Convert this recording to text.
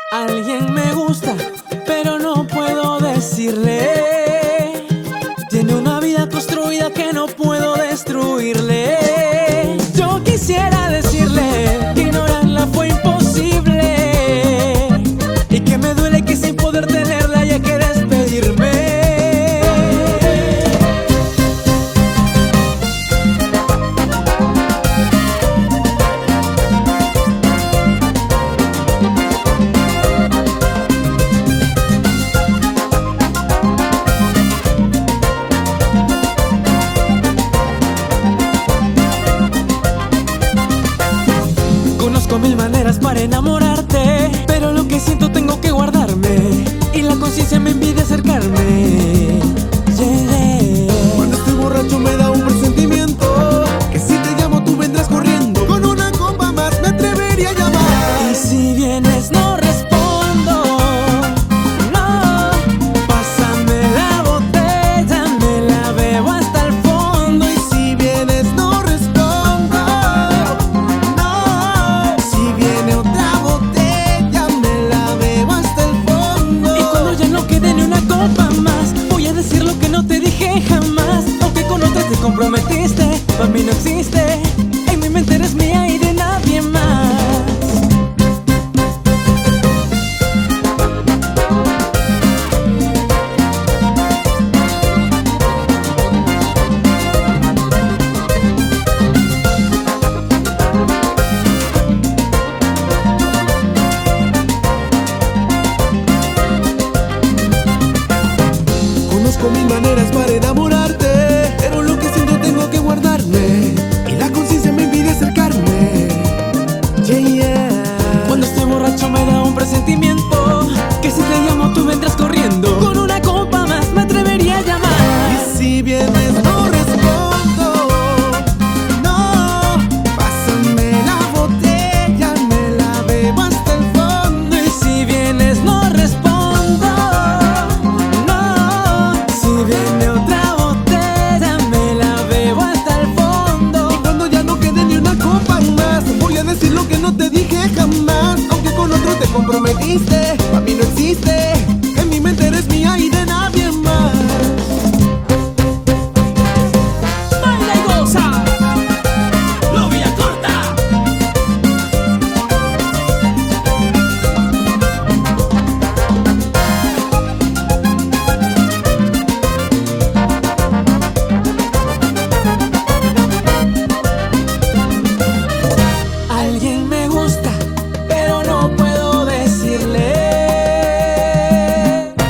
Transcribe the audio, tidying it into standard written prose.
Alguien me gusta, pero no puedo decirle. Tiene una vida construida que no puedo destruirle. Yo quisiera decirle que ignorarla fue imposible y que me duele que sin poder tenerla haya que despedirme. Conozco mil maneras para enamorarte, pero lo que siento tengo que guardarme y la conciencia me impide acercarme. Yeah. Cuando estoy borracho me da un presentimiento que si te llamo tú vendrás corriendo. Con una copa más me atrevería a llamar. Y si vienes no respondo, no. Pásame la botella, me la bebo hasta el fondo. Y si vienes no respondo, no. Si viene otra botella me la bebo hasta el fondo. Y cuando ya no quede ni una copa más, voy a decir lo que no te dije jamás. Aunque con otra te comprometiste, para mí no existe. En mi mente eres mía y de nadie más. Conozco mil maneras para enamorarte, pero lo que siento tengo que guardarme y la conciencia me impide acercarme. Yeah, yeah. Cuando estoy borracho me da un presentimiento que si te llamo tú vendrás corriendo. Con una copa más me atrevería a llamar. Y si vienes no respondo, no. Pásame la botella, me la bebo hasta el fondo. Y si vienes no respondo, no. Si viene otra botella me la bebo hasta el fondo. Y cuando ya no quede ni una copa más, voy a decir lo que no te dije jamás. Aunque con otro te comprometiste, para mí no existe.